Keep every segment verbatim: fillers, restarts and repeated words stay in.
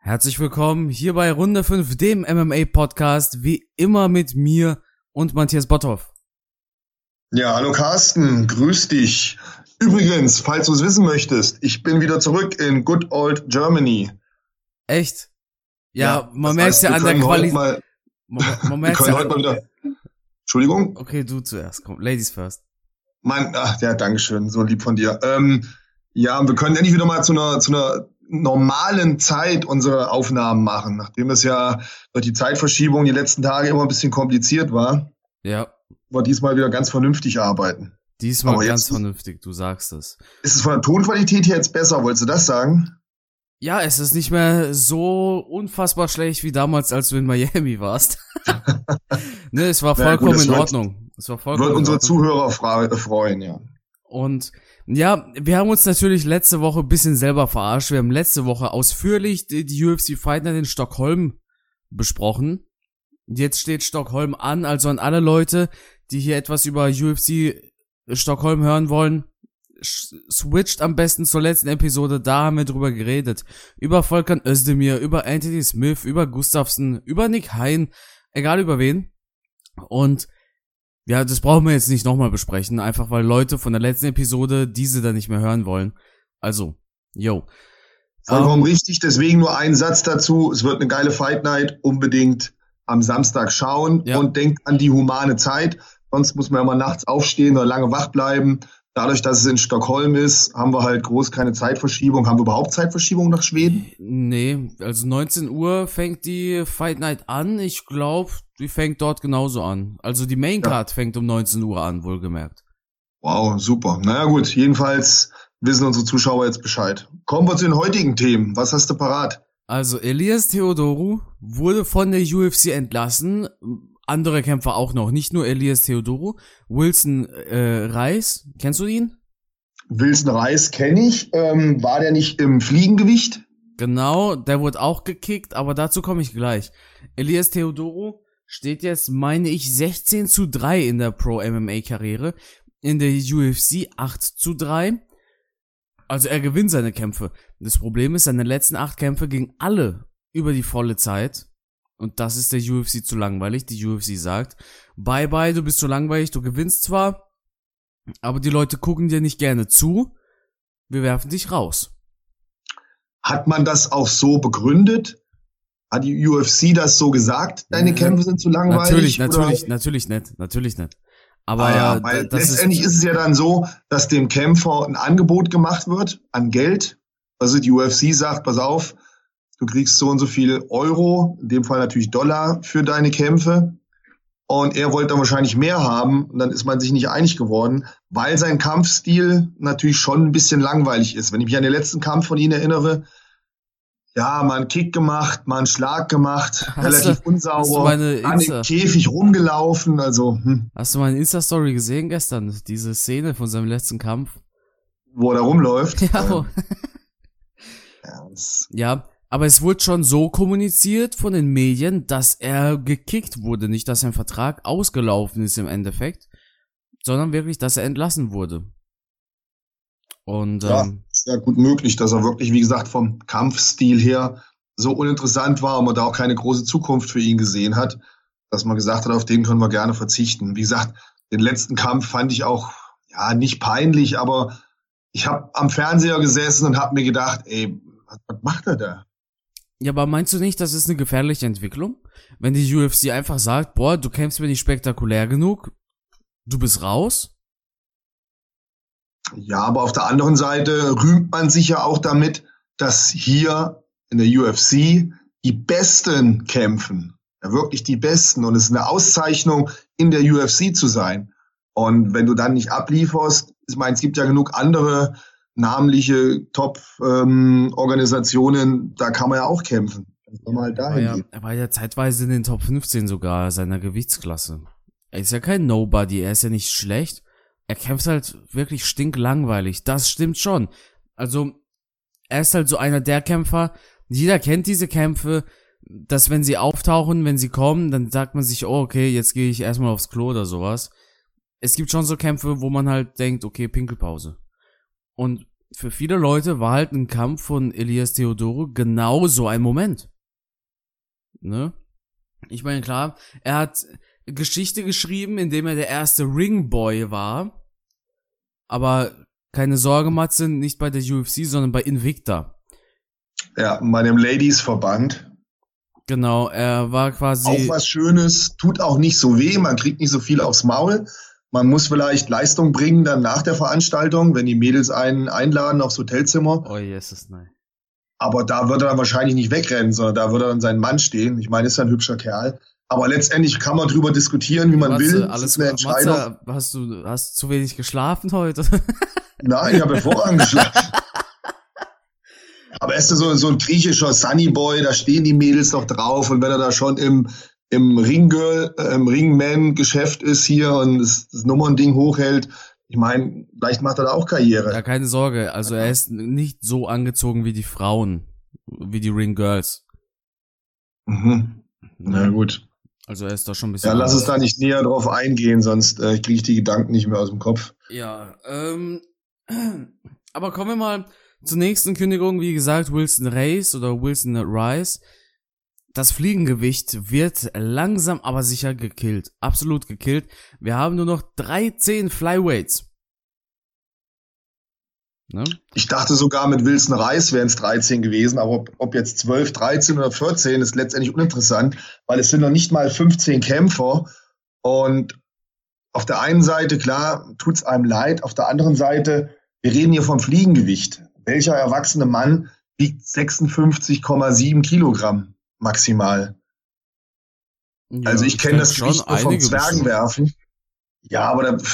Herzlich willkommen hier bei Runde fünf, dem M M A-Podcast, wie immer mit mir und Matthias Botthoff. Ja, hallo Carsten, grüß dich. Übrigens, falls du es wissen möchtest, ich bin wieder zurück in good old Germany. Echt? Ja, Ja, man das merkt heißt, ja wir an der können heute Qualität. mal- Man, man Wir merkt können ja heute mal wieder... Entschuldigung? Okay, du zuerst, komm, Ladies first. Mein, ach, ja, dankeschön, so lieb von dir. Ähm, ja, wir können endlich wieder mal zu einer, zu einer normalen Zeit unsere Aufnahmen machen, nachdem es ja durch die Zeitverschiebung die letzten Tage immer ein bisschen kompliziert war, Ja, wir diesmal wieder ganz vernünftig arbeiten. diesmal Aber ganz jetzt- vernünftig, du sagst es. Ist es von der Tonqualität her jetzt besser, wolltest du das sagen? Ja, es ist nicht mehr so unfassbar schlecht wie damals, als du in Miami warst. Ne, es war Na ja, gut, vollkommen das in wird- Ordnung. Es war vollkommen Wird in unsere Ordnung. Zuhörer fra- äh, freuen, ja. Und ja, wir haben uns natürlich letzte Woche ein bisschen selber verarscht. Wir haben letzte Woche ausführlich die, die U F C Fight Night in Stockholm besprochen. Jetzt steht Stockholm an, also an alle Leute, die hier etwas über U F C Stockholm hören wollen, sch- switcht am besten zur letzten Episode, da haben wir drüber geredet. Über Volkan Özdemir, über Anthony Smith, über Gustafsson, über Nick Hein, egal über wen. Und ja, das brauchen wir jetzt nicht nochmal besprechen, einfach weil Leute von der letzten Episode diese dann nicht mehr hören wollen. Also, yo. Vollkommen Ähm, richtig, deswegen nur ein Satz dazu. Es wird eine geile Fight Night, unbedingt am Samstag schauen Ja. und denkt an die humane Zeit. Sonst muss man ja mal nachts aufstehen oder lange wach bleiben. Dadurch, dass es in Stockholm ist, haben wir halt groß keine Zeitverschiebung. Haben wir überhaupt Zeitverschiebung nach Schweden? Nee, also neunzehn Uhr fängt die Fight Night an. Ich glaube, die fängt dort genauso an. Also die Main Card fängt um neunzehn Uhr an, wohlgemerkt. Wow, super. Naja gut, jedenfalls wissen unsere Zuschauer jetzt Bescheid. Kommen wir zu den heutigen Themen. Was hast du parat? Also Elias Theodorou wurde von der U F C entlassen. Andere Kämpfer auch noch, nicht nur Elias Theodorou. Wilson äh, Reis, kennst du ihn? Wilson Reis kenne ich. Ähm, war der nicht im Fliegengewicht? Genau, der wurde auch gekickt, aber dazu komme ich gleich. Elias Theodorou steht jetzt, meine ich, sechzehn zu drei in der Pro-M M A-Karriere. In der U F C acht zu drei. Also er gewinnt seine Kämpfe. Das Problem ist, seine letzten acht Kämpfe gingen alle über die volle Zeit. Und das ist der U F C zu langweilig. Die U F C sagt, bye bye, du bist zu langweilig, du gewinnst zwar, aber die Leute gucken dir nicht gerne zu. Wir werfen dich raus. Hat man das auch so begründet? Hat die U F C das so gesagt? Deine Ja, Kämpfe sind zu Natürlich, langweilig? natürlich, Oder? natürlich nicht, natürlich nicht. Aber Ah ja, weil das letztendlich ist, ist, es ja dann so, dass dem Kämpfer ein Angebot gemacht wird an Geld. Also die U F C sagt, pass auf, du kriegst so und so viel Euro, in dem Fall natürlich Dollar für deine Kämpfe. Und er wollte dann wahrscheinlich mehr haben. Und dann ist man sich nicht einig geworden, weil sein Kampfstil natürlich schon ein bisschen langweilig ist. Wenn ich mich an den letzten Kampf von ihm erinnere, ja, mal einen Kick gemacht, mal einen Schlag gemacht, Hast relativ du- hast du unsauber, meine an Insta- dem Käfig rumgelaufen, also hm, Hast du meine Insta-Story gesehen gestern? Diese Szene von seinem letzten Kampf? wo er da rumläuft. Ja, wo- Ähm, ja, das, ja, aber es wurde schon so kommuniziert von den Medien, dass er gekickt wurde. Nicht, dass sein Vertrag ausgelaufen ist im Endeffekt, sondern wirklich, dass er entlassen wurde. Und ja, ähm, ist ja gut möglich, dass er wirklich, wie gesagt, vom Kampfstil her so uninteressant war und man da auch keine große Zukunft für ihn gesehen hat, dass man gesagt hat, auf den können wir gerne verzichten. Wie gesagt, den letzten Kampf fand ich auch, ja, nicht peinlich, aber ich habe am Fernseher gesessen und habe mir gedacht, ey, was, was macht er da? ja, aber meinst du nicht, das ist eine gefährliche Entwicklung? Wenn die U F C einfach sagt, boah, du kämpfst mir nicht spektakulär genug, du bist raus? Ja, aber auf der anderen Seite rühmt man sich ja auch damit, dass hier in der U F C die Besten kämpfen. Ja, wirklich die Besten. Und es ist eine Auszeichnung, in der U F C zu sein. Und wenn du dann nicht ablieferst, ich meine, es gibt ja genug andere namliche Top-Organisationen, da kann man ja auch kämpfen. Dann kann man halt Er war, dahin ja, gehen. er war ja zeitweise in den Top fünfzehn sogar seiner Gewichtsklasse. Er ist ja kein Nobody, er ist ja nicht schlecht. Er kämpft halt wirklich stinklangweilig. Das stimmt schon. Also, er ist halt so einer der Kämpfer, jeder kennt diese Kämpfe, dass wenn sie auftauchen, wenn sie kommen, dann sagt man sich, oh, okay, jetzt gehe ich erstmal aufs Klo oder sowas. Es gibt schon so Kämpfe, wo man halt denkt, okay, Pinkelpause. Und für viele Leute war halt ein Kampf von Elias Theodorou genau so ein Moment. Ne? Ich meine, klar, er hat Geschichte geschrieben, indem er der erste Ringboy war. Aber keine Sorge, Matze, nicht bei der U F C, sondern bei Invicta. Ja, bei dem Ladies-Verband. Genau, er war quasi... Auch was Schönes, tut auch nicht so weh, man kriegt nicht so viel aufs Maul. Man muss vielleicht Leistung bringen dann nach der Veranstaltung, wenn die Mädels einen einladen aufs Hotelzimmer. Oh, yes, ist nein. Aber da wird er dann wahrscheinlich nicht wegrennen, sondern da wird er dann sein Mann stehen. Ich meine, ist ja ein hübscher Kerl. Aber letztendlich kann man drüber diskutieren, wie man Matze, will. Alles das ist eine Entscheidung. Matze, hast du hast zu wenig geschlafen heute? Nein, ich habe hervorragend geschlafen. Aber er ist so, so ein griechischer Sunnyboy, da stehen die Mädels doch drauf. Und wenn er da schon im, im Ringgirl, äh, im Ringman-Geschäft ist hier und das, das Nummernding hochhält, ich meine, vielleicht macht er da auch Karriere. Ja, keine Sorge. Also er ist nicht so angezogen wie die Frauen, wie die Ringgirls. Mhm. Na gut. Also er ist da schon ein bisschen... Ja, lass anders. uns da nicht näher drauf eingehen, sonst äh, kriege ich die Gedanken nicht mehr aus dem Kopf. Ja, ähm... aber kommen wir mal zur nächsten Kündigung. Wie gesagt, Wilson Reis oder Wilson Rice. Das Fliegengewicht wird langsam aber sicher gekillt. Absolut gekillt. Wir haben nur noch dreizehn Flyweights. Ne? Ich dachte sogar, mit Wilson Reis wären es dreizehn gewesen, aber ob, ob jetzt zwölf, dreizehn oder vierzehn ist letztendlich uninteressant, weil es sind noch nicht mal fünfzehn Kämpfer. Und auf der einen Seite, klar, tut's einem leid. Auf der anderen Seite, wir reden hier vom Fliegengewicht. Welcher erwachsene Mann wiegt sechsundfünfzig Komma sieben Kilogramm maximal? Ja, also ich kenne das schon Gewicht nur vom einige Zwergenwerfen. Ja, aber da,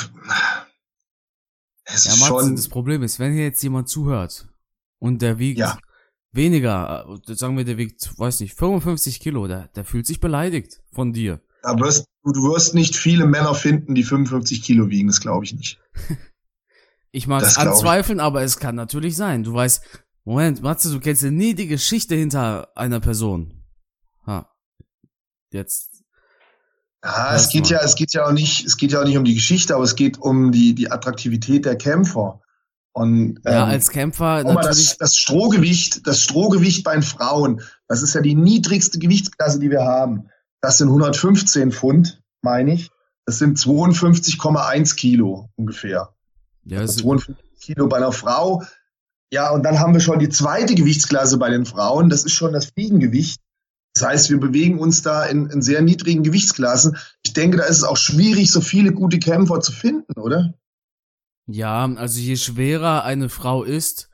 es Ja, ist Matze, schon... das Problem ist, wenn hier jetzt jemand zuhört und der wiegt Ja. weniger, äh, sagen wir, der wiegt, weiß nicht, fünfundfünfzig Kilo, der, der fühlt sich beleidigt von dir. Da wirst, du wirst nicht viele Männer finden, die fünfundfünfzig Kilo wiegen, das glaube ich nicht. Ich mag es Das glaub ich. anzweifeln, aber es kann natürlich sein. Du weißt, Moment, Matze, du kennst ja nie die Geschichte hinter einer Person. Ha. Jetzt. Ja, Lass es geht mal. ja, es geht ja auch nicht, es geht ja auch nicht um die Geschichte, aber es geht um die, die Attraktivität der Kämpfer. Und, Ja, ähm, als Kämpfer guck mal, natürlich. das, das Strohgewicht, das Strohgewicht bei den Frauen, das ist ja die niedrigste Gewichtsklasse, die wir haben. Das sind hundertfünfzehn Pfund, meine ich. Das sind zweiundfünfzig Komma eins Kilo ungefähr. Ja, Also es, zweiundfünfzig Kilo bei einer Frau. Ja, und dann haben wir schon die zweite Gewichtsklasse bei den Frauen. Das ist schon das Fliegengewicht. Das heißt, wir bewegen uns da in, in sehr niedrigen Gewichtsklassen. Ich denke, da ist es auch schwierig, so viele gute Kämpfer zu finden, oder? ja, also je schwerer eine Frau ist,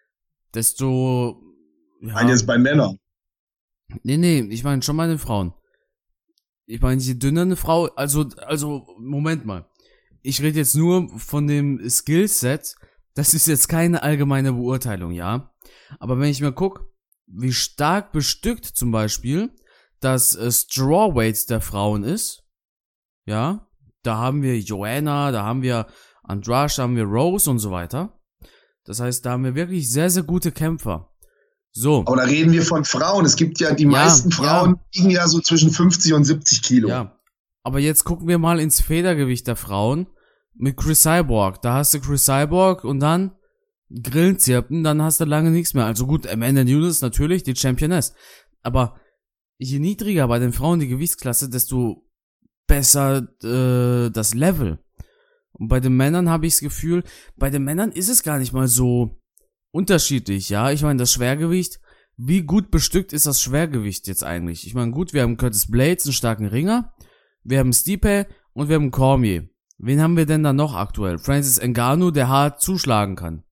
desto. Ich Ja, meine jetzt bei Männern. nee, nee, ich meine schon bei den Frauen. Ich meine, je dünner eine Frau, also, also, Moment mal. Ich rede jetzt nur von dem Skillset. Das ist jetzt keine allgemeine Beurteilung, ja. Aber wenn ich mir guck, wie stark bestückt zum Beispiel das äh, Strawweight der Frauen ist, ja, da haben wir Joanna, da haben wir Andrade, da haben wir Rose und so weiter. Das heißt, da haben wir wirklich sehr, sehr gute Kämpfer. So. Aber da reden wir von Frauen. Es gibt ja, die Ja, meisten Frauen ja. wiegen ja so zwischen fünfzig und siebzig Kilo. Ja. Aber jetzt gucken wir mal ins Federgewicht der Frauen mit Chris Cyborg. Da hast du Chris Cyborg und dann Grillenzirpen, dann hast du lange nichts mehr. Also gut, Amanda Nunes natürlich, die Championess. Aber je niedriger bei den Frauen die Gewichtsklasse, desto besser äh, das Level. Und bei den Männern habe ich das Gefühl, bei den Männern ist es gar nicht mal so unterschiedlich, ja. Ich meine, das Schwergewicht, wie gut bestückt ist das Schwergewicht jetzt eigentlich? Ich meine, gut, wir haben Curtis Blades, einen starken Ringer, wir haben Stipe und wir haben Cormier. Wen haben wir denn da noch aktuell? Francis Ngannou, der hart zuschlagen kann.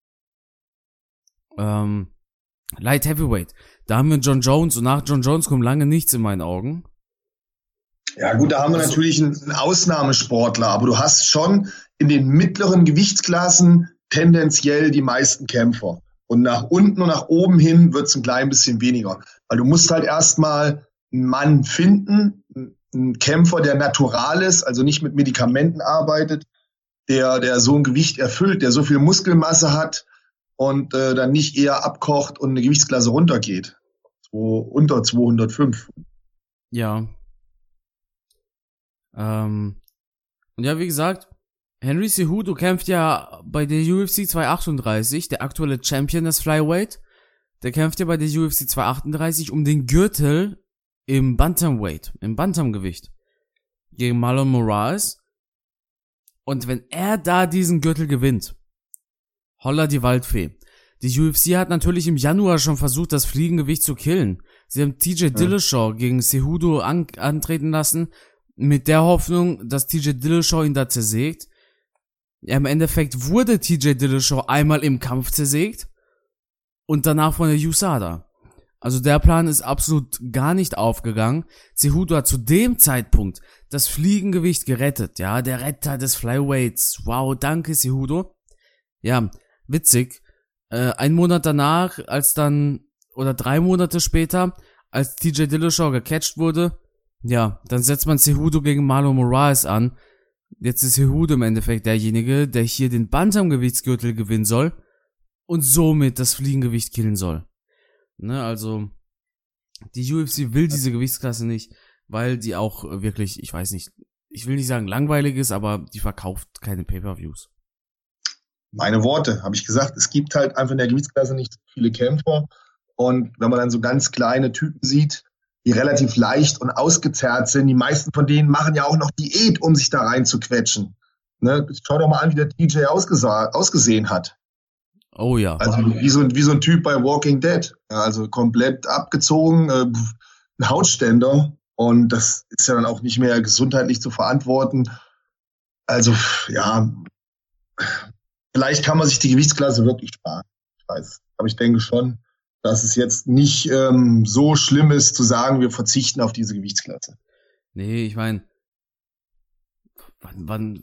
Ähm, Light Heavyweight. Da haben wir John Jones und nach John Jones kommt lange nichts in meinen Augen. Ja gut, da haben wir Also- natürlich einen, einen Ausnahmesportler, aber du hast schon in den mittleren Gewichtsklassen tendenziell die meisten Kämpfer. Und nach unten und nach oben hin wird es ein klein bisschen weniger. Weil du musst halt erstmal einen Mann finden, einen Kämpfer, der natural ist, also nicht mit Medikamenten arbeitet, der, der so ein Gewicht erfüllt, der so viel Muskelmasse hat und äh, dann nicht eher abkocht und eine Gewichtsklasse runtergeht. So unter zweihundertfünf. Ja. Ähm, und ja, wie gesagt, Henry Cejudo kämpft ja bei der U F C zweihundertachtunddreißig, der aktuelle Champion des Flyweight. Der kämpft ja bei der U F C zweihundertachtunddreißig um den Gürtel im Bantamweight, im Bantamgewicht. Gegen Marlon Moraes. Und wenn er da diesen Gürtel gewinnt, holla die Waldfee. Die U F C hat natürlich im Januar schon versucht, das Fliegengewicht zu killen. Sie haben T J Dillashaw ja. gegen Cejudo an, antreten lassen, mit der Hoffnung, dass T J Dillashaw ihn da zersägt. Ja, im Endeffekt wurde T J Dillashaw einmal im Kampf zersägt und danach von der U S A D A. Also der Plan ist absolut gar nicht aufgegangen. Cejudo hat zu dem Zeitpunkt das Fliegengewicht gerettet, ja, der Retter des Flyweights. Wow, danke Cejudo. Ja, witzig. Äh, ein Monat danach, als dann, oder drei Monate später, als T J Dillashaw gecatcht wurde, ja, dann setzt man Cejudo gegen Marlon Moraes an. Jetzt ist Cejudo im Endeffekt derjenige, der hier den Bantamgewichtsgürtel gewinnen soll und somit das Fliegengewicht killen soll. Ne, also die U F C will diese Gewichtsklasse nicht, weil die auch wirklich, ich weiß nicht, ich will nicht sagen langweilig ist, aber die verkauft keine Pay-Per-Views. Meine Worte, habe ich gesagt, es gibt halt einfach in der Gewichtsklasse nicht so viele Kämpfer und wenn man dann so ganz kleine Typen sieht, die relativ leicht und ausgezerrt sind, die meisten von denen machen ja auch noch Diät, um sich da rein zu quetschen. Ne? Schau doch mal an, wie der T J ausgesa- ausgesehen hat. Oh ja. Also wie so, wie so ein Typ bei Walking Dead. Ja, also komplett abgezogen, äh, ein Hautständer. Und das ist ja dann auch nicht mehr gesundheitlich zu verantworten. Also, ja, vielleicht kann man sich die Gewichtsklasse wirklich sparen. Ich weiß. Aber ich denke schon, dass es jetzt nicht ähm, so schlimm ist, zu sagen, wir verzichten auf diese Gewichtsklasse. Nee, ich meine, wann, wann,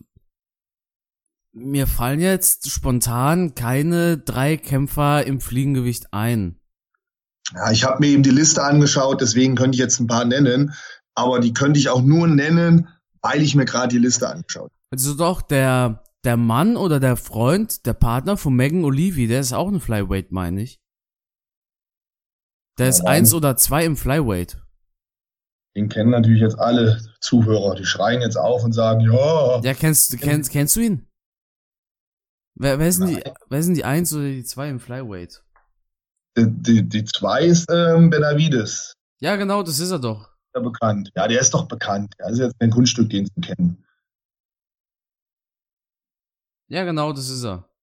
mir fallen jetzt spontan keine drei Kämpfer im Fliegengewicht ein. Ja, ich habe mir eben die Liste angeschaut, deswegen könnte ich jetzt ein paar nennen, aber die könnte ich auch nur nennen, weil ich mir gerade die Liste angeschaut habe. Also doch, der, der Mann oder der Freund, der Partner von Megan Olivi, der ist auch ein Flyweight, meine ich. Der ist ja, eins oder zwei im Flyweight. Den kennen natürlich jetzt alle Zuhörer, die schreien jetzt auf und sagen, ja. Ja, kennst, kennst, kennst du ihn? Wer, wer, sind die, wer sind die eins oder die zwei im Flyweight? Die, die, die zwei ist ähm, Benavides. Ja, genau, das ist er doch. Ja, bekannt. Ja, der ist doch bekannt. Der ist jetzt ein Kunststück, den sie kennen. Ja, genau, das ist er.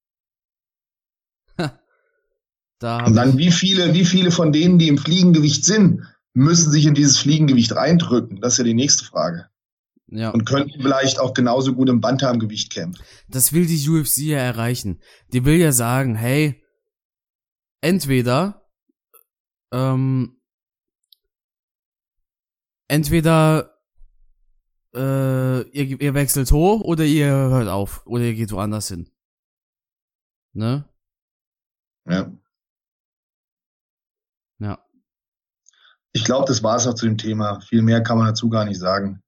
Da und dann, wie viele, wie viele von denen, die im Fliegengewicht sind, müssen sich in dieses Fliegengewicht reindrücken? Das ist ja die nächste Frage. Ja. Und könnten vielleicht auch genauso gut im Bantamgewicht kämpfen. Das will die U F C ja erreichen. Die will ja sagen, hey, entweder, ähm, entweder, äh, ihr, ihr wechselt hoch oder ihr hört auf oder ihr geht woanders hin. Ne? Ja. Ja. Ich glaube, das war es auch zu dem Thema. Viel mehr kann man dazu gar nicht sagen.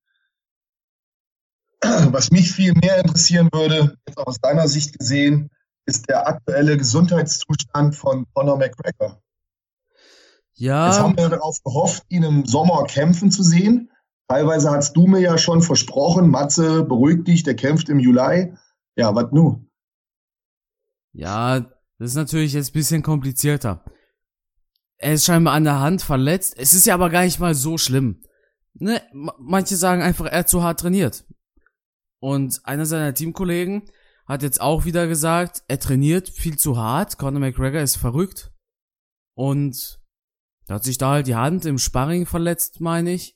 Was mich viel mehr interessieren würde, jetzt auch aus deiner Sicht gesehen, ist der aktuelle Gesundheitszustand von Conor McGregor. Ja. Jetzt haben wir darauf gehofft, ihn im Sommer kämpfen zu sehen. Teilweise hast du mir ja schon versprochen, Matze, beruhig dich, der kämpft im Juli. Ja, was nu? Ja, das ist natürlich jetzt ein bisschen komplizierter. Er ist scheinbar an der Hand verletzt. Es ist ja aber gar nicht mal so schlimm. Ne? Manche sagen einfach, er hat zu hart trainiert. Und einer seiner Teamkollegen hat jetzt auch wieder gesagt, er trainiert viel zu hart. Conor McGregor ist verrückt. Und er hat sich da halt die Hand im Sparring verletzt, meine ich.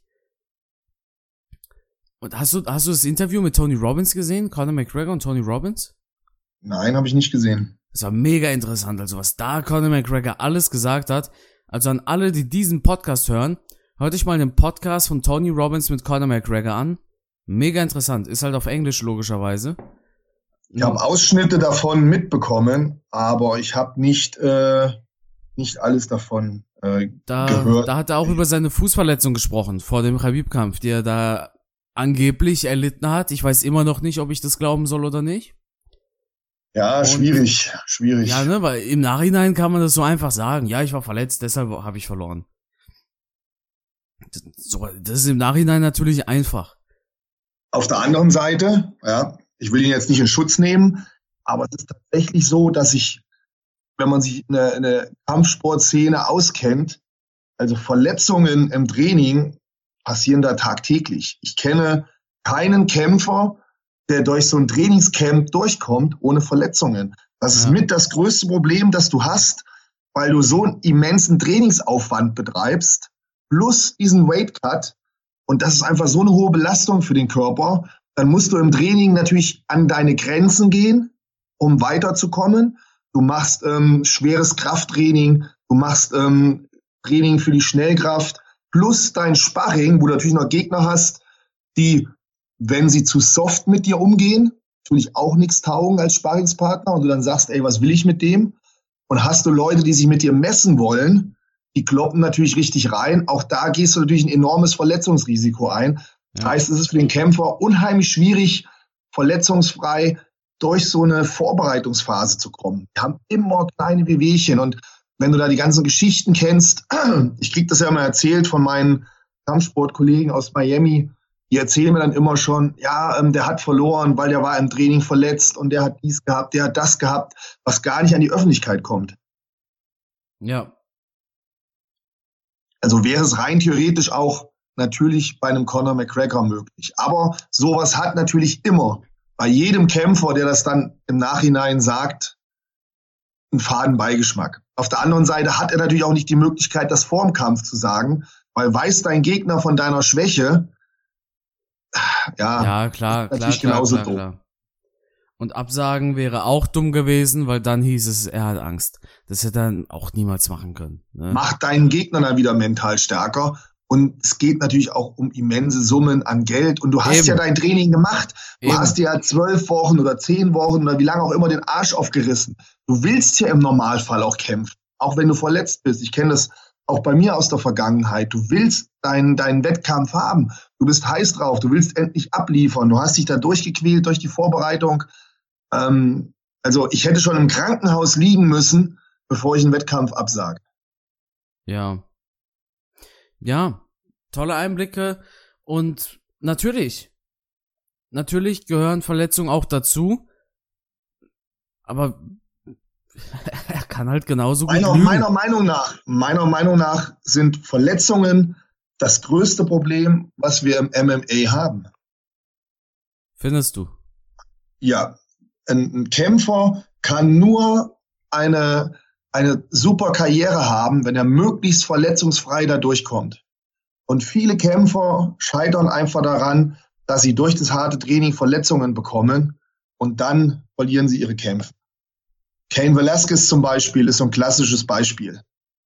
Und hast du, hast du das Interview mit Tony Robbins gesehen? Conor McGregor und Tony Robbins? Nein, habe ich nicht gesehen. Das war mega interessant. Also was da Conor McGregor alles gesagt hat. Also an alle, die diesen Podcast hören, hört euch mal den Podcast von Tony Robbins mit Conor McGregor an. Mega interessant. Ist halt auf Englisch logischerweise. Ich habe Ausschnitte davon mitbekommen, aber ich habe nicht, äh, nicht alles davon äh, da, gehört. Da hat er auch über seine Fußverletzung gesprochen, vor dem Khabib-Kampf, die er da angeblich erlitten hat. Ich weiß immer noch nicht, ob ich das glauben soll oder nicht. Ja, Und, schwierig, schwierig. Ja, ne, weil im Nachhinein kann man das so einfach sagen. Ja, ich war verletzt, deshalb habe ich verloren. Das, so, das ist im Nachhinein natürlich einfach. Auf der anderen Seite, ja, ich will ihn jetzt nicht in Schutz nehmen, aber es ist tatsächlich so, dass ich, wenn man sich eine, eine Kampfsportszene auskennt, also Verletzungen im Training passieren da tagtäglich. Ich kenne keinen Kämpfer, der durch so ein Trainingscamp durchkommt ohne Verletzungen. Das ist ja mit das größte Problem, das du hast, weil du so einen immensen Trainingsaufwand betreibst, plus diesen Weight Cut. Und das ist einfach so eine hohe Belastung für den Körper. Dann musst du im Training natürlich an deine Grenzen gehen, um weiterzukommen. Du machst ähm, schweres Krafttraining, du machst ähm, Training für die Schnellkraft, plus dein Sparring, wo du natürlich noch Gegner hast, die, wenn sie zu soft mit dir umgehen, natürlich auch nichts taugen als Sparringspartner und du dann sagst, ey, was will ich mit dem? Und hast du Leute, die sich mit dir messen wollen, die kloppen natürlich richtig rein. Auch da gehst du natürlich ein enormes Verletzungsrisiko ein. Das ja. heißt, es ist für den Kämpfer unheimlich schwierig, verletzungsfrei durch so eine Vorbereitungsphase zu kommen. Die haben immer kleine Wehwehchen und wenn du da die ganzen Geschichten kennst, ich krieg das ja immer erzählt von meinen Kampfsportkollegen aus Miami, die erzählen mir dann immer schon, ja, ähm, der hat verloren, weil der war im Training verletzt und der hat dies gehabt, der hat das gehabt, was gar nicht an die Öffentlichkeit kommt. Ja. Also wäre es rein theoretisch auch natürlich bei einem Conor McGregor möglich. Aber sowas hat natürlich immer bei jedem Kämpfer, der das dann im Nachhinein sagt, einen faden Beigeschmack. Auf der anderen Seite hat er natürlich auch nicht die Möglichkeit, das vor dem Kampf zu sagen, weil weiß dein Gegner von deiner Schwäche, ja, ja klar, klar, natürlich klar, genauso klar, dumm. klar. Und absagen wäre auch dumm gewesen, weil dann hieß es, er hat Angst. Das hätte er dann auch niemals machen können. Ne? Macht deinen Gegner dann wieder mental stärker. Und es geht natürlich auch um immense Summen an Geld. Und du hast Eben. ja dein Training gemacht. Du Eben. hast dir ja zwölf Wochen oder zehn Wochen oder wie lange auch immer den Arsch aufgerissen. Du willst ja im Normalfall auch kämpfen, auch wenn du verletzt bist. Ich kenne das auch bei mir aus der Vergangenheit. Du willst deinen, deinen Wettkampf haben. Du bist heiß drauf. Du willst endlich abliefern. Du hast dich da durchgequält durch die Vorbereitung. Ähm, also ich hätte schon im Krankenhaus liegen müssen, bevor ich einen Wettkampf absage. Ja. Ja, tolle Einblicke und natürlich, natürlich gehören Verletzungen auch dazu, aber er kann halt genauso gut meiner, lügen. Meiner Meinung nach, meiner Meinung nach sind Verletzungen das größte Problem, was wir im M M A haben. Findest du? Ja, ein, ein Kämpfer kann nur eine eine super Karriere haben, wenn er möglichst verletzungsfrei da durchkommt. Und viele Kämpfer scheitern einfach daran, dass sie durch das harte Training Verletzungen bekommen und dann verlieren sie ihre Kämpfe. Cain Velasquez zum Beispiel ist so ein klassisches Beispiel.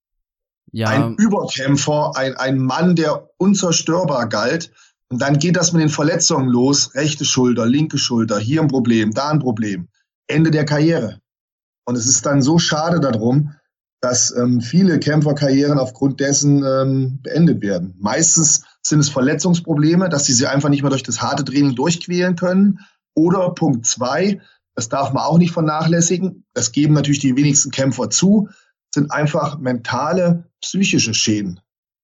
Ja. Ein Überkämpfer, ein, ein Mann, der unzerstörbar galt. Und dann geht das mit den Verletzungen los. Rechte Schulter, linke Schulter, hier ein Problem, da ein Problem. Ende der Karriere. Und es ist dann so schade darum, dass ähm, viele Kämpferkarrieren aufgrund dessen ähm, beendet werden. Meistens sind es Verletzungsprobleme, dass sie sie einfach nicht mehr durch das harte Training durchquälen können. Oder Punkt zwei, das darf man auch nicht vernachlässigen, das geben natürlich die wenigsten Kämpfer zu, sind einfach mentale, psychische Schäden.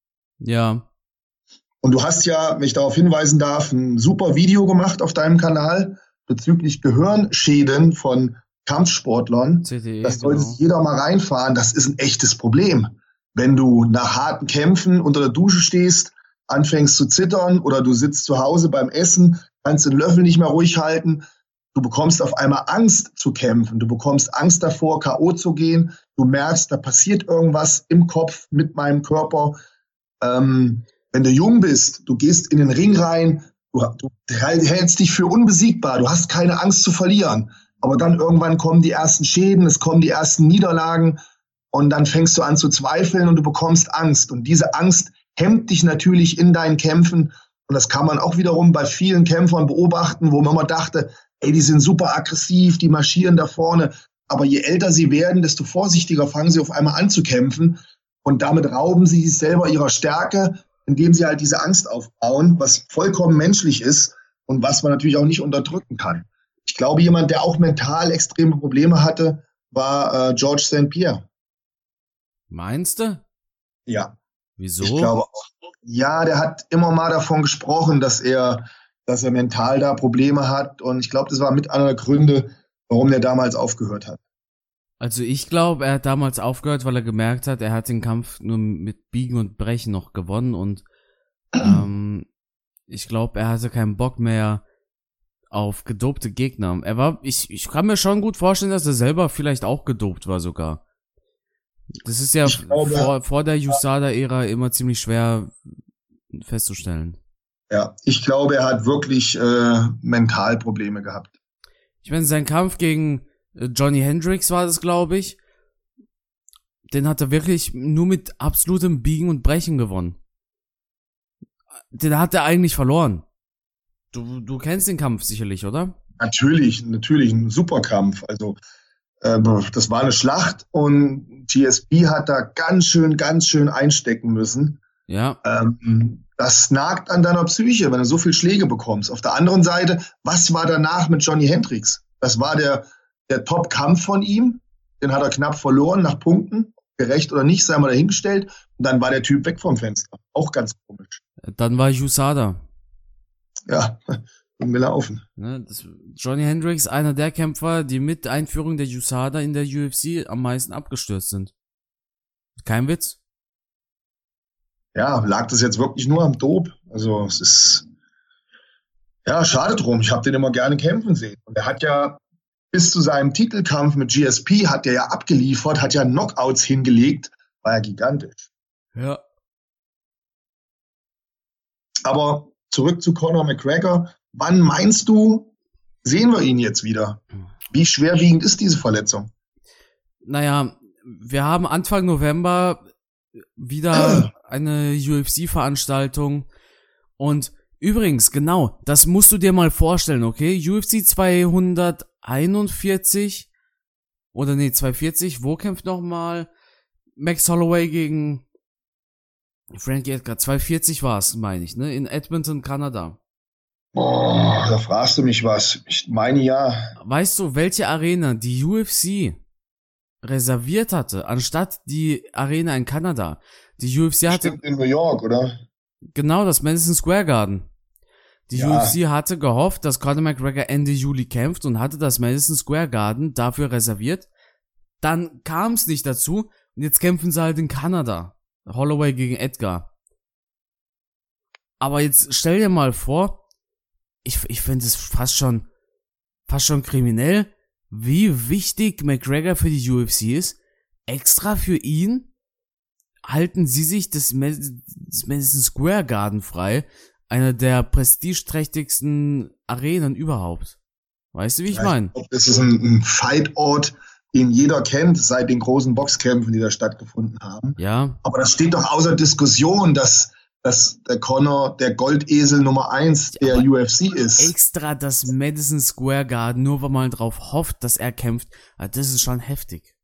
Ja. Und du hast ja, wenn ich darauf hinweisen darf, ein super Video gemacht auf deinem Kanal bezüglich Gehirnschäden von Kampfsportlern. C T E, das sollte genau. sich jeder mal reinfahren. Das ist ein echtes Problem. Wenn du nach harten Kämpfen unter der Dusche stehst, anfängst zu zittern oder du sitzt zu Hause beim Essen, kannst den Löffel nicht mehr ruhig halten. Du bekommst auf einmal Angst zu kämpfen. Du bekommst Angst davor, K O zu gehen. Du merkst, da passiert irgendwas im Kopf mit meinem Körper. Ähm, wenn du jung bist, du gehst in den Ring rein, du, du hältst dich für unbesiegbar. Du hast keine Angst zu verlieren. Aber dann irgendwann kommen die ersten Schäden, es kommen die ersten Niederlagen und dann fängst du an zu zweifeln und du bekommst Angst. Und diese Angst hemmt dich natürlich in deinen Kämpfen. Und das kann man auch wiederum bei vielen Kämpfern beobachten, wo man immer dachte, ey, die sind super aggressiv, die marschieren da vorne. Aber je älter sie werden, desto vorsichtiger fangen sie auf einmal an zu kämpfen. Und damit rauben sie sich selber ihrer Stärke, indem sie halt diese Angst aufbauen, was vollkommen menschlich ist und was man natürlich auch nicht unterdrücken kann. Ich glaube, jemand, der auch mental extreme Probleme hatte, war äh, George Saint Pierre. Meinst du? Ja. Wieso? Ich glaube auch. Ja, der hat immer mal davon gesprochen, dass er dass er mental da Probleme hat. Und ich glaube, das war mit einer der Gründe, warum er damals aufgehört hat. Also ich glaube, er hat damals aufgehört, weil er gemerkt hat, er hat den Kampf nur mit Biegen und Brechen noch gewonnen und ähm, ich glaube, er hatte keinen Bock mehr auf gedopte Gegner. Er war, ich, ich kann mir schon gut vorstellen, dass er selber vielleicht auch gedopt war sogar. Das ist ja glaube, vor, vor der U S A D A-Ära immer ziemlich schwer festzustellen. Ja, ich glaube, er hat wirklich äh, Mentalprobleme gehabt. Ich meine, sein Kampf gegen Johnny Hendricks war das, glaube ich. Den hat er wirklich nur mit absolutem Biegen und Brechen gewonnen. Den hat er eigentlich verloren. Du, du kennst den Kampf sicherlich, oder? Natürlich, natürlich, ein Superkampf. Also, äh, das war eine Schlacht und G S P hat da ganz schön, ganz schön einstecken müssen. Ja. Ähm, das nagt an deiner Psyche, wenn du so viele Schläge bekommst. Auf der anderen Seite, was war danach mit Johnny Hendricks? Das war der, der Top-Kampf von ihm. Den hat er knapp verloren nach Punkten. Gerecht oder nicht, sei mal dahingestellt. Und dann war der Typ weg vom Fenster. Auch ganz komisch. Dann war U S A D A. Ja, bin laufen. Ne, das, Johnny Hendricks, einer der Kämpfer, die mit Einführung der U S A D A in der U F C am meisten abgestürzt sind. Kein Witz. Ja, lag das jetzt wirklich nur am Dope? Also es ist, ja, schade drum. Ich habe den immer gerne kämpfen sehen. Und er hat ja bis zu seinem Titelkampf mit G S P hat er ja abgeliefert, hat ja Knockouts hingelegt, war ja gigantisch. Ja. Aber zurück zu Conor McGregor. Wann meinst du, sehen wir ihn jetzt wieder? Wie schwerwiegend ist diese Verletzung? Naja, wir haben Anfang November wieder eine U F C-Veranstaltung und übrigens, genau, das musst du dir mal vorstellen, okay? U F C zweihunderteinundvierzig oder nee, zweihundertvierzig, wo kämpft nochmal Max Holloway gegen Frankie Edgar? zweihundertvierzig war es, meine ich, ne? In Edmonton, Kanada. Oh, da fragst du mich was. Ich meine ja. Weißt du, welche Arena die U F C reserviert hatte, anstatt die Arena in Kanada? Die U F C hatte... Stimmt, in New York, oder? Genau, das Madison Square Garden. Die Ja. U F C hatte gehofft, dass Conor McGregor Ende Juli kämpft und hatte das Madison Square Garden dafür reserviert. Dann kam es nicht dazu und jetzt kämpfen sie halt in Kanada. Holloway gegen Edgar. Aber jetzt stell dir mal vor, ich, ich finde es fast schon, fast schon kriminell, wie wichtig McGregor für die U F C ist. Extra für ihn halten sie sich das, das Madison Square Garden frei. Einer der prestigeträchtigsten Arenen überhaupt. Weißt du, wie ich meine? Das ist ein, ein Fightort, den jeder kennt, seit den großen Boxkämpfen, die da stattgefunden haben. Ja. Aber das steht doch außer Diskussion, dass, dass der Conor der Goldesel Nummer eins der Aber U F C ist. Extra das Madison Square Garden, nur weil man drauf hofft, dass er kämpft. Das ist schon heftig.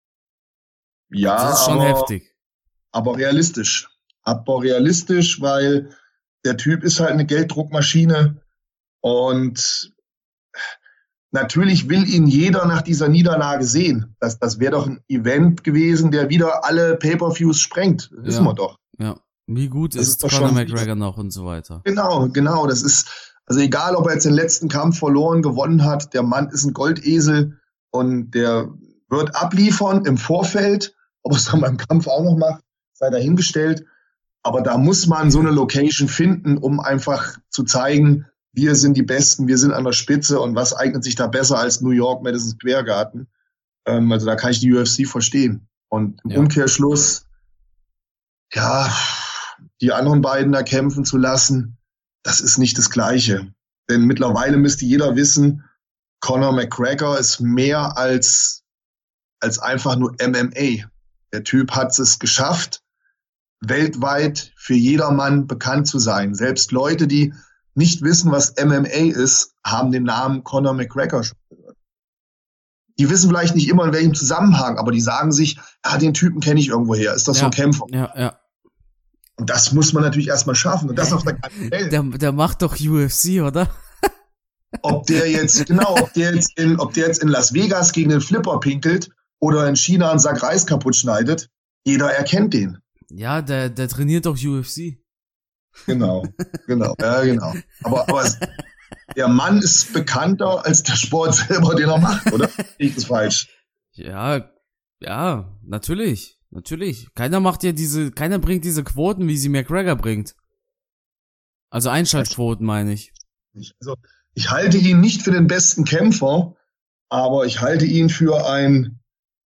Ja, das ist schon aber, heftig. aber realistisch. Aber realistisch, weil der Typ ist halt eine Gelddruckmaschine und natürlich will ihn jeder nach dieser Niederlage sehen. Das, das wäre doch ein Event gewesen, der wieder alle Pay-Per-Views sprengt. Das wissen Ja. wir doch. Ja. Wie gut Das ist, ist doch Conor schon- McGregor noch und so weiter. Genau, genau. Das ist, also egal, ob er jetzt den letzten Kampf verloren, gewonnen hat, der Mann ist ein Goldesel und der wird abliefern im Vorfeld. Ob er es dann beim Kampf auch noch macht, sei dahingestellt. Aber da muss man so eine Location finden, um einfach zu zeigen, wir sind die Besten, wir sind an der Spitze und was eignet sich da besser als New York, Madison Square Garden. Ähm, also da kann ich die U F C verstehen. Und im Ja. Umkehrschluss, ja, die anderen beiden da kämpfen zu lassen, das ist nicht das Gleiche. Denn mittlerweile müsste jeder wissen, Conor McGregor ist mehr als, als einfach nur M M A. Der Typ hat es geschafft, weltweit für jedermann bekannt zu sein. Selbst Leute, die nicht wissen, was M M A ist, haben den Namen Conor McGregor schon gehört. Die wissen vielleicht nicht immer in welchem Zusammenhang, aber die sagen sich, ah, den Typen kenne ich irgendwoher. Ist das so Ja. ein Kämpfer? Ja, ja. Und das muss man natürlich erstmal schaffen. Und das auf der ganzen Welt. Der, der macht doch U F C, oder? Ob der jetzt, genau, ob der jetzt in, ob der jetzt in Las Vegas gegen den Flipper pinkelt oder in China einen Sack Reis kaputt schneidet, jeder erkennt den. Ja, der, der trainiert doch U F C. Genau, genau, ja, genau. Aber, aber es, der Mann ist bekannter als der Sport selber, den er macht, oder? Ich das falsch. Ja, ja, natürlich, natürlich. Keiner macht ja diese, keiner bringt diese Quoten, wie sie McGregor bringt. Also Einschaltquoten, meine ich. Also, ich halte ihn nicht für den besten Kämpfer, aber ich halte ihn für ein,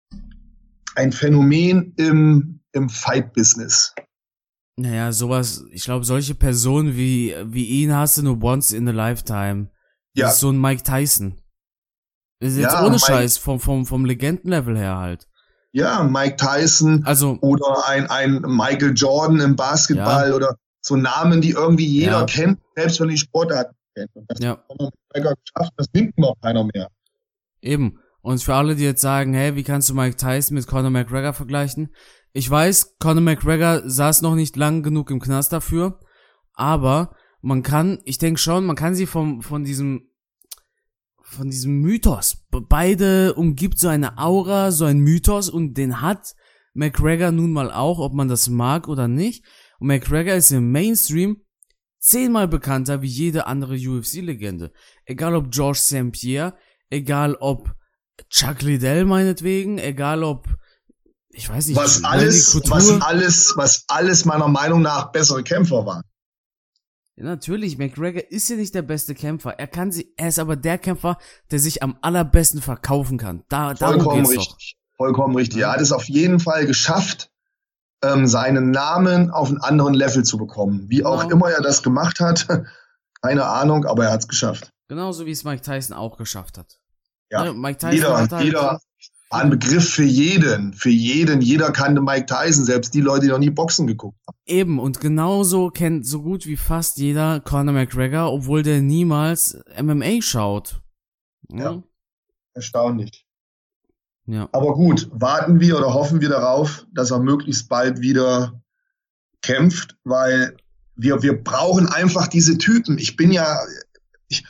ein Phänomen im, im Fight-Business. Naja, sowas, ich glaube, solche Personen wie, wie ihn hast du nur once in a lifetime. Das Ja. ist so ein Mike Tyson. Das ist jetzt Ja, ohne Mike- Scheiß, vom, vom, vom Legendenlevel her halt. Ja, Mike Tyson Also, oder ein, ein Michael Jordan im Basketball Ja. oder so Namen, die irgendwie jeder Ja. kennt, selbst wenn die Sportart kennt. Und das ja, hat Conor McGregor geschafft, das nimmt noch keiner mehr. eben. Und für alle, die jetzt sagen, hey, wie kannst du Mike Tyson mit Conor McGregor vergleichen? Ich weiß, Conor McGregor saß noch nicht lang genug im Knast dafür, aber man kann, ich denke schon, man kann sie vom, von diesem, von diesem Mythos, be- beide umgibt so eine Aura, so ein Mythos und den hat McGregor nun mal auch, ob man das mag oder nicht. Und McGregor ist im Mainstream zehnmal bekannter wie jede andere U F C-Legende. Egal ob Georges Saint Pierre, egal ob Chuck Liddell meinetwegen, egal ob, ich weiß nicht, Was Randy alles, Couture. was alles, was alles meiner Meinung nach bessere Kämpfer waren. Ja, natürlich, McGregor ist ja nicht der beste Kämpfer. Er kann sie, er ist aber der Kämpfer, der sich am allerbesten verkaufen kann. Da, darum Vollkommen geht's doch. richtig. Vollkommen richtig. Er hat es auf jeden Fall geschafft, ähm, seinen Namen auf einen anderen Level zu bekommen. Wie auch Genau. immer er das gemacht hat, keine Ahnung, aber er hat es geschafft. Genauso wie es Mike Tyson auch geschafft hat. Ja. Ne, Mike Tyson Jeder, hat halt, jeder, war ein Begriff für jeden. Für jeden. Jeder kannte Mike Tyson, selbst die Leute, die noch nie Boxen geguckt haben. eben, und genauso kennt so gut wie fast jeder Conor McGregor, obwohl der niemals M M A schaut. Ja. Erstaunlich. Ja. Aber gut, warten wir oder hoffen wir darauf, dass er möglichst bald wieder kämpft, weil wir, wir brauchen einfach diese Typen. Ich bin ja, ich,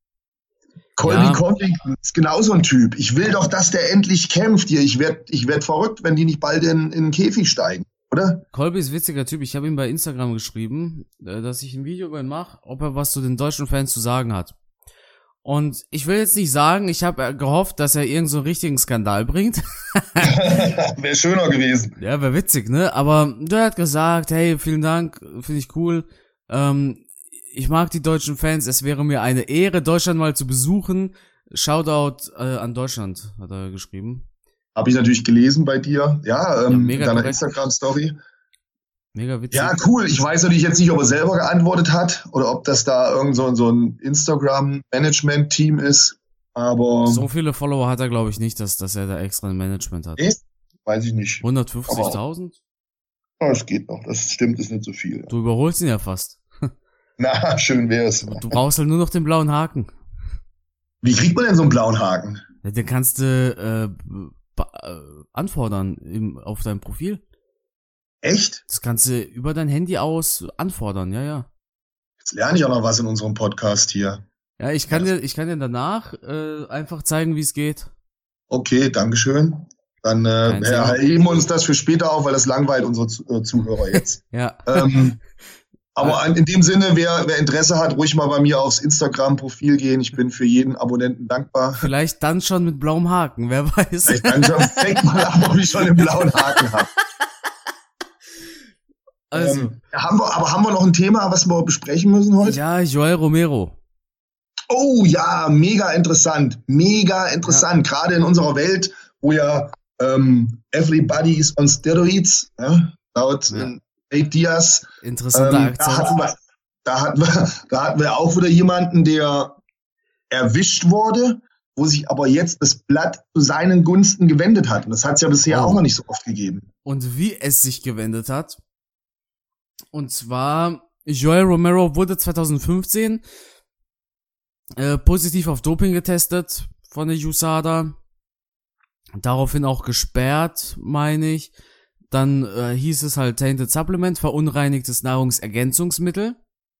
Colby Ja. Covington ist genauso ein Typ. Ich will doch, dass der endlich kämpft hier. Ich werd, ich werd verrückt, wenn die nicht bald in, in den Käfig steigen, oder? Colby ist ein witziger Typ. Ich habe ihm bei Instagram geschrieben, äh, dass ich ein Video über ihn mache, ob er was zu den deutschen Fans zu sagen hat. Und ich will jetzt nicht sagen, ich habe gehofft, dass er irgend so einen richtigen Skandal bringt. Wäre schöner gewesen. Ja, wäre witzig, ne? Aber der hat gesagt, hey, vielen Dank, finde ich cool. Ähm, ich mag die deutschen Fans, es wäre mir eine Ehre, Deutschland mal zu besuchen. Shoutout äh, an Deutschland, hat er geschrieben. Habe ich natürlich gelesen bei dir. Ja, ähm, Ja, mega in deiner korrekt. Instagram-Story. Mega witzig. Ja, cool. Ich weiß natürlich jetzt nicht, ob er selber geantwortet hat oder ob das da irgend so, so ein Instagram-Management-Team ist. Aber So viele Follower hat er, glaube ich, nicht, dass, dass er da extra ein Management hat. nee, weiß ich nicht. hundertfünfzigtausend? Oh, das geht noch. Das stimmt, ist nicht so viel. Du überholst ihn ja fast. Na, schön wär's. Du brauchst halt nur noch den blauen Haken. Wie kriegt man denn so einen blauen Haken? Ja, den kannst du äh, ba- äh, anfordern im, auf deinem Profil. Echt? Das kannst du über dein Handy aus anfordern, ja, ja. Jetzt lerne ich auch noch was in unserem Podcast hier. Ja, ich kann dir, ich kann dir danach äh, einfach zeigen, wie es geht. Okay, Dankeschön. Dann Kein äh, Thema. heben wir uns das für später auf, weil das langweilt unsere Zu äh, Zuhörer jetzt. Ja. ähm, aber an, in dem Sinne, wer, wer Interesse hat, ruhig mal bei mir aufs Instagram-Profil gehen. Ich bin für jeden Abonnenten dankbar. Vielleicht dann schon mit blauem Haken, wer weiß. Vielleicht dann schon, fängt mal ab, ob ich schon den blauen Haken habe. Also, Ähm, haben wir, aber haben wir noch ein Thema, was wir besprechen müssen heute? ja, Joel Romero. Oh ja, mega interessant. Mega interessant. Gerade in unserer Welt, wo ja ähm, everybody is on steroids, ja, laut Ja. äh, Nate Diaz. Interessanter Ähm, da, Akzent. hatten wir, da, hatten wir, da hatten wir auch wieder jemanden, der erwischt wurde, wo sich aber jetzt das Blatt zu seinen Gunsten gewendet hat. Und das hat es ja bisher Oh. auch noch nicht so oft gegeben. Und wie es sich gewendet hat. Und zwar, Joel Romero wurde zweitausendfünfzehn äh, positiv auf Doping getestet von der U S A D A. Daraufhin auch gesperrt, meine ich. Dann äh, hieß es halt Tainted Supplement, verunreinigtes Nahrungsergänzungsmittel.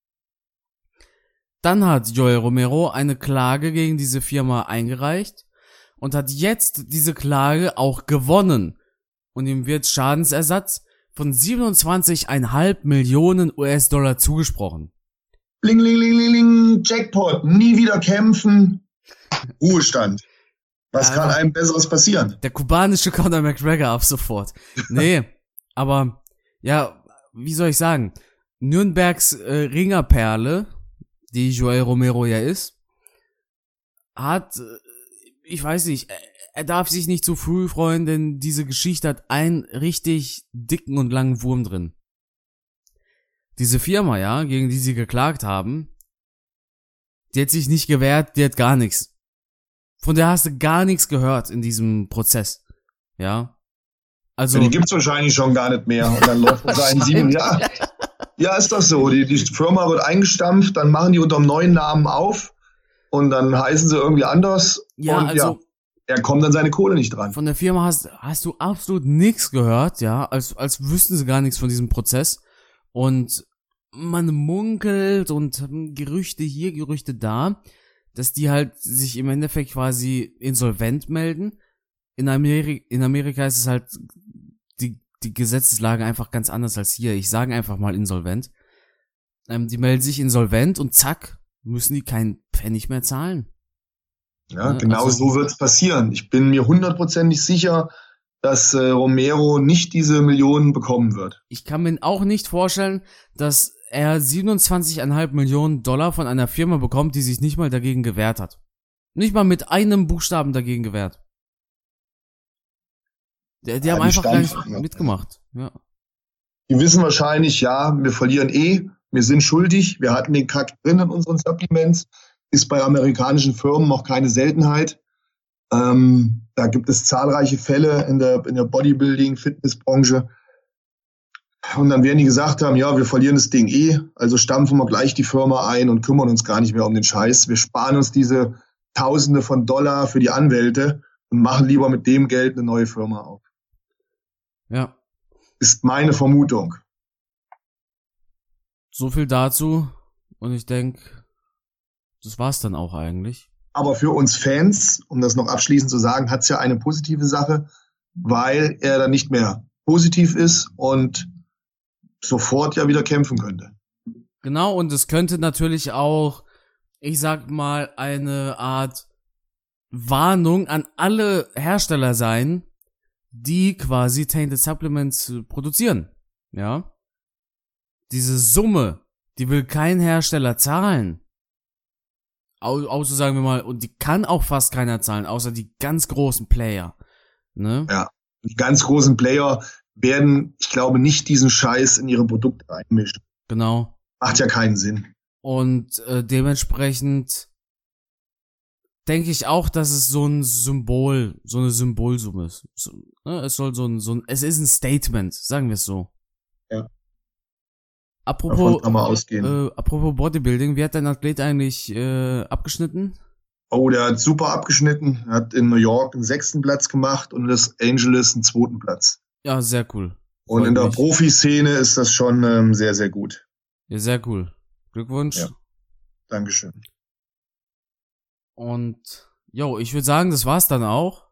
Dann hat Joel Romero eine Klage gegen diese Firma eingereicht und hat jetzt diese Klage auch gewonnen. Und ihm wird Schadensersatz von siebenundzwanzig Komma fünf Millionen U S-Dollar zugesprochen. Bling, ling, ling, ling, ling, Jackpot, nie wieder kämpfen, Ruhestand. Was ja, kann einem Besseres passieren? Der kubanische Conor McGregor ab sofort. Nee, aber, ja, wie soll ich sagen, Nürnbergs äh, Ringerperle, die Joel Romero ja ist, hat, äh, ich weiß nicht, er darf sich nicht zu früh freuen, denn diese Geschichte hat einen richtig dicken und langen Wurm drin. Diese Firma, ja, gegen die sie geklagt haben, die hat sich nicht gewehrt, die hat gar nichts. Von der hast du gar nichts gehört in diesem Prozess, ja. Also. Ja, die gibt's wahrscheinlich schon gar nicht mehr und dann läuft es in sieben Jahren. Ja, ist das so. Die, die Firma wird eingestampft, dann machen die unter einem neuen Namen auf und dann heißen sie irgendwie anders. Ja, und also. Ja, er kommt an seine Kohle nicht dran. Von der Firma hast, hast du absolut nichts gehört, ja, als, als wüssten sie gar nichts von diesem Prozess. Und man munkelt und Gerüchte hier, Gerüchte da, dass die halt sich im Endeffekt quasi insolvent melden. In Amerika, in Amerika ist es halt die, die Gesetzeslage einfach ganz anders als hier. Ich sage einfach mal insolvent. Ähm, die melden sich insolvent und zack, müssen die keinen Pfennig mehr zahlen. Ja, genau also, so wird's passieren. Ich bin mir hundertprozentig sicher, dass äh, Romero nicht diese Millionen bekommen wird. Ich kann mir auch nicht vorstellen, dass er siebenundzwanzig Komma fünf Millionen Dollar von einer Firma bekommt, die sich nicht mal dagegen gewehrt hat. Nicht mal mit einem Buchstaben dagegen gewehrt. Die, die ja, haben die einfach gar nicht ja. mitgemacht. Ja. Die wissen wahrscheinlich, ja, wir verlieren eh, wir sind schuldig, wir hatten den Kack drin in unseren Supplements, ist bei amerikanischen Firmen auch keine Seltenheit. Ähm, da gibt es zahlreiche Fälle in der, in der Bodybuilding-Fitnessbranche. Und dann werden die gesagt haben, ja, wir verlieren das Ding eh, also stampfen wir gleich die Firma ein und kümmern uns gar nicht mehr um den Scheiß. Wir sparen uns diese Tausende von Dollar für die Anwälte und machen lieber mit dem Geld eine neue Firma auf. Ja. Ist meine Vermutung. So viel dazu. Und ich denke, das war's dann auch eigentlich. Aber für uns Fans, um das noch abschließend zu sagen, hat's ja eine positive Sache, weil er dann nicht mehr positiv ist und sofort ja wieder kämpfen könnte. Genau, und es könnte natürlich auch, ich sag mal, eine Art Warnung an alle Hersteller sein, die quasi Tainted Supplements produzieren. Ja. Diese Summe, die will kein Hersteller zahlen. Au- außer sagen wir mal, und die kann auch fast keiner zahlen, außer die ganz großen Player. Ne? Ja, die ganz großen Player werden, ich glaube, nicht diesen Scheiß in ihre Produkte einmischen. Genau. Macht ja keinen Sinn. Und äh, dementsprechend denke ich auch, dass es so ein Symbol, so eine Symbolsumme ist. So, ne? Es soll so ein, so ein, es ist ein Statement, sagen wir es so. Ja. Apropos, Davon kann man ausgehen. Äh, apropos Bodybuilding, wie hat dein Athlet eigentlich äh, abgeschnitten? Oh, der hat super abgeschnitten. Er hat in New York einen sechsten Platz gemacht und in Los Angeles einen zweiten Platz. Ja, sehr cool. Und Freut in der mich. Profiszene ist das schon ähm, sehr, sehr gut. Ja, sehr cool. Glückwunsch. Ja. Dankeschön. Und, jo, ich würde sagen, das war's dann auch.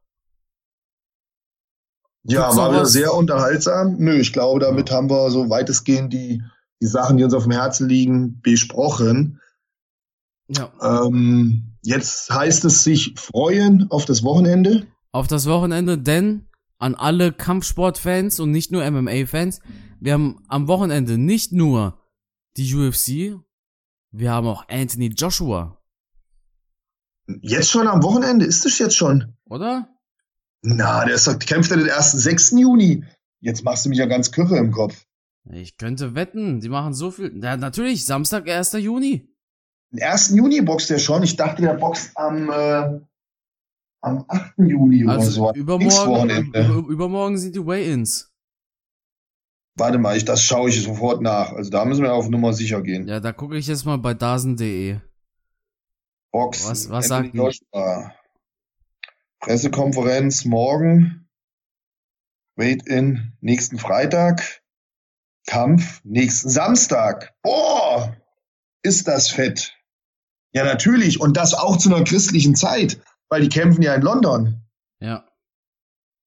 Ja, Gibt's war noch wieder was? sehr unterhaltsam. Nö, ich glaube, damit haben wir so weitestgehend die, die Sachen, die uns auf dem Herzen liegen, besprochen. Ja. Ähm, jetzt heißt es sich freuen auf das Wochenende. Auf das Wochenende, denn an alle Kampfsportfans und nicht nur M M A-Fans, wir haben am Wochenende nicht nur die U F C, wir haben auch Anthony Joshua, Jetzt schon am Wochenende? Ist es jetzt schon? oder? Na, der ist doch, kämpft ja den ersten sechsten Juni. Jetzt machst du mich ja ganz kirre im Kopf. Ich könnte wetten, die machen so viel. Ja, natürlich, Samstag, erster Juni. Den ersten Juni boxt der schon. Ich dachte, der boxt am, äh, am achten Juni oder Also so. übermorgen, Wochenende. über, übermorgen sind die Weigh-Ins. Warte mal, ich, das schaue ich sofort nach. Also da müssen wir auf Nummer sicher gehen. Ja, da gucke ich jetzt mal bei dasen punkt de. Boxen. Was- was Anthony sagt die? Joshua. Pressekonferenz morgen. Weigh-in nächsten Freitag. Kampf nächsten Samstag. Boah, ist das fett. Ja, natürlich. Und das auch zu einer christlichen Zeit, weil die kämpfen ja in London. Ja.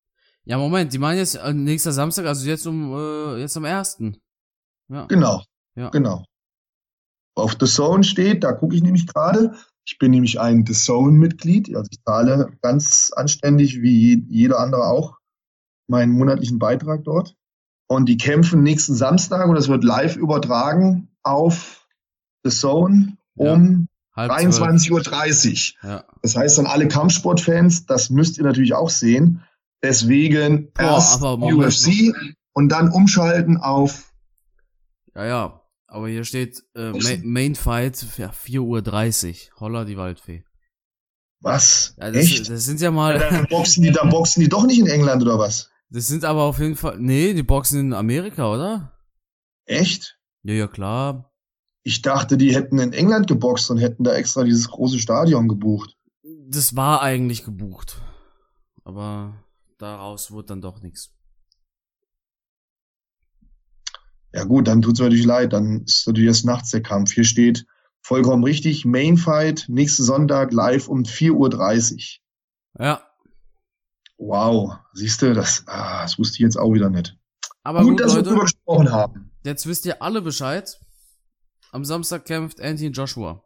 Ja, Moment, die meinen jetzt äh, nächster Samstag, also jetzt um äh, jetzt am ersten. Ja. Genau, Ja. genau. Auf The Zone steht, da gucke ich nämlich gerade, ich bin nämlich ein The Zone-Mitglied, also ich zahle ganz anständig, wie jeder andere auch, meinen monatlichen Beitrag dort. Und die kämpfen nächsten Samstag und das wird live übertragen auf The Zone um Halb dreiundzwanzig Uhr dreißig. Ja. Das heißt, an alle Kampfsportfans, das müsst ihr natürlich auch sehen. Deswegen Boah, erst aber Moment U F C und dann umschalten auf. Ja, ja. Aber hier steht äh, Ma- Main Fight ja, vier Uhr dreißig. Holla die Waldfee. Was? Ja, das, Echt? Das sind ja mal. Dann boxen die, dann boxen die doch nicht in England oder was? Das sind aber auf jeden Fall. Nee, die boxen in Amerika, oder? Echt? Ja, ja, klar. Ich dachte, die hätten in England geboxt und hätten da extra dieses große Stadion gebucht. Das war eigentlich gebucht. Aber daraus wurde dann doch nichts. Ja gut, dann tut's mir natürlich leid, dann ist natürlich erst nachts der Kampf. Hier steht vollkommen richtig, Main Fight, nächsten Sonntag live um vier Uhr dreißig. Ja. Wow, siehst du, das, ah, das wusste ich jetzt auch wieder nicht. Aber gut, gut, dass wir Leute, drüber gesprochen haben. jetzt wisst ihr alle Bescheid. Am Samstag kämpft Anthony Joshua.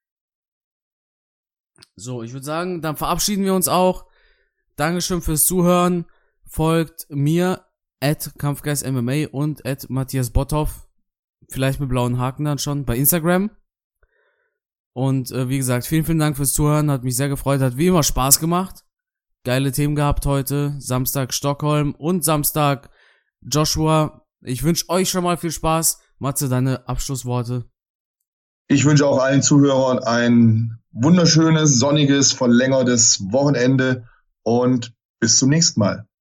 So, ich würde sagen, dann verabschieden wir uns auch. Dankeschön fürs Zuhören. Folgt mir, at Kampfgeist M M A und at Matthias Botthoff. Vielleicht mit blauen Haken dann schon bei Instagram. Und äh, wie gesagt, vielen, vielen Dank fürs Zuhören. Hat mich sehr gefreut. Hat wie immer Spaß gemacht. Geile Themen gehabt heute. Samstag Stockholm und Samstag Joshua. Ich wünsche euch schon mal viel Spaß. Matze, deine Abschlussworte. Ich wünsche auch allen Zuhörern ein wunderschönes, sonniges, verlängertes Wochenende und bis zum nächsten Mal.